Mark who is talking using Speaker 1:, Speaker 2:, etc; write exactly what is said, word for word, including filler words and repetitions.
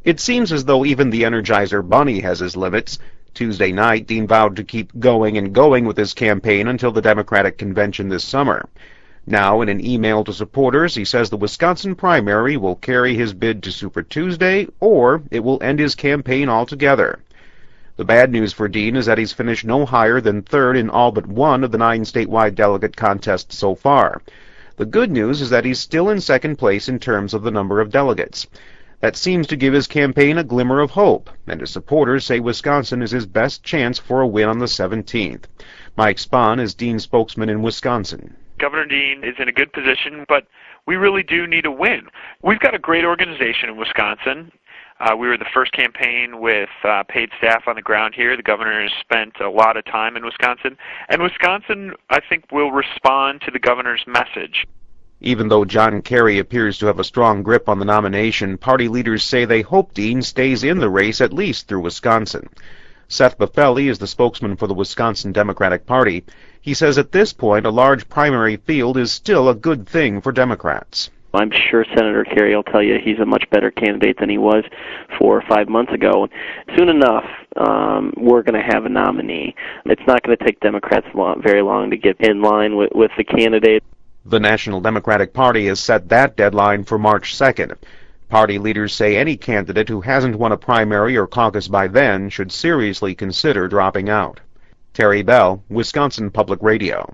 Speaker 1: It seems as though even the Energizer Bunny has his limits. Tuesday night, Dean vowed to keep going and going with his campaign until the Democratic convention this summer. Now, in an email to supporters, he says the Wisconsin primary will carry his bid to Super Tuesday, or it will end his campaign altogether. The bad news for Dean is that he's finished no higher than third in all but one of the nine statewide delegate contests so far. The good news is that he's still in second place in terms of the number of delegates. That seems to give his campaign a glimmer of hope, and his supporters say Wisconsin is his best chance for a win on the seventeenth. Mike Spahn is Dean's spokesman in Wisconsin.
Speaker 2: Governor Dean is in a good position, but we really do need a win. We've got a great organization in Wisconsin. Uh, we were the first campaign with uh, paid staff on the ground here. The governor has spent a lot of time in Wisconsin, and Wisconsin, I think, will respond to the governor's message.
Speaker 1: Even though John Kerry appears to have a strong grip on the nomination, party leaders say they hope Dean stays in the race at least through Wisconsin. Seth Buffelli is the spokesman for the Wisconsin Democratic Party. He says at this point a large primary field is still a good thing for Democrats.
Speaker 3: I'm sure Senator Kerry will tell you he's a much better candidate than he was four or five months ago. Soon enough, um, we're going to have a nominee. It's not going to take Democrats long, very long to get in line with, with the candidate.
Speaker 1: The National Democratic Party has set that deadline for March second. Party leaders say any candidate who hasn't won a primary or caucus by then should seriously consider dropping out. Terry Bell, Wisconsin Public Radio.